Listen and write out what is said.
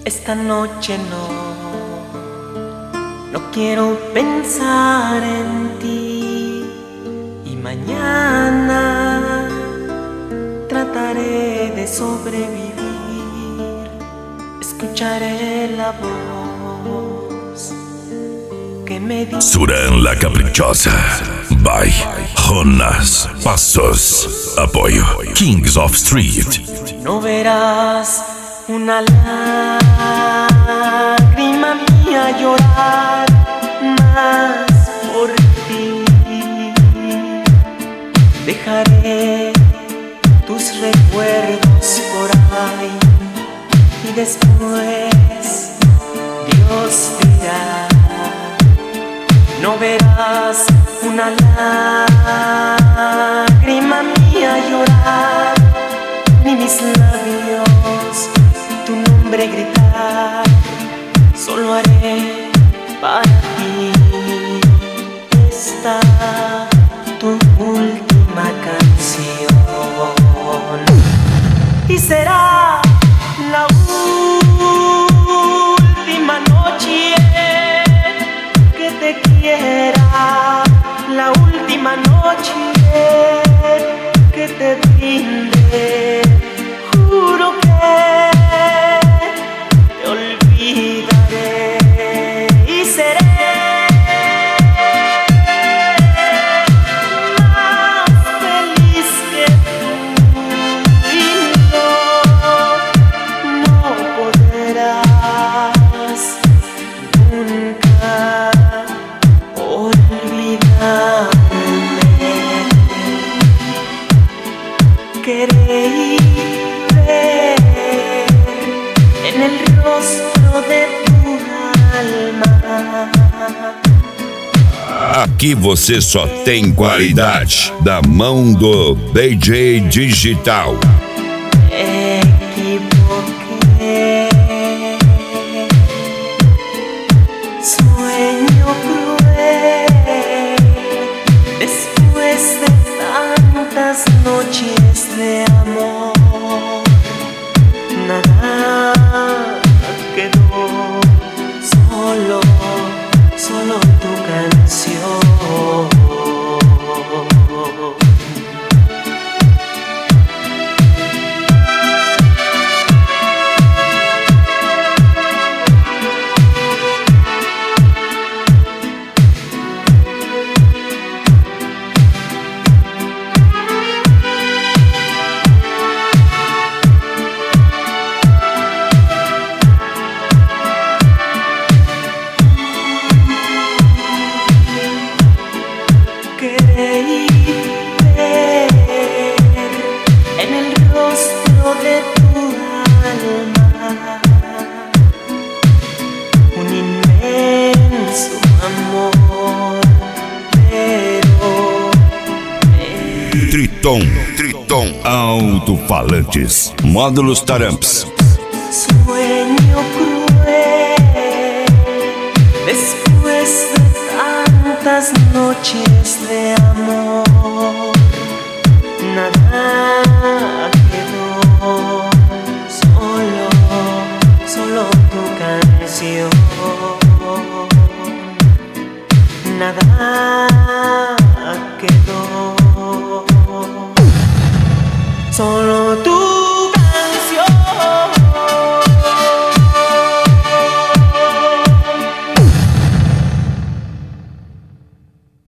Esta noche no quiero pensar en ti. Y mañana trataré de sobrevivir. Escucharé la voz que me dice: Suran la Caprichosa by Jonas Passos. Apoyo Kings of Street. No verás una lágrima mía llorar más por ti. Dejaré tus recuerdos por ahí y después Dios dirá. No verás una lágrima mía llorar, ni mis labios tu nombre gritar. Solo haré para ti esta tu última canción. Y será la última noche que te quiera, la última noche que te brinde. Juro que te olvidaré y seré más feliz que tú. Y no podrás nunca olvidarme. Queréis ver en el rostro de tu alma. Aqui você só tem qualidade da mão do DJ Digital. Equivoqué, sueño cruel, después de tantas noches de amor, nada quedó, solo tu canción. Queréis ver en el rostro de tu alma un inmenso amor, pero Triton Alto-Falantes, módulos Taramps. sueño cruel, después de tantas noches de amor, nada quedó, solo tu canción. Nada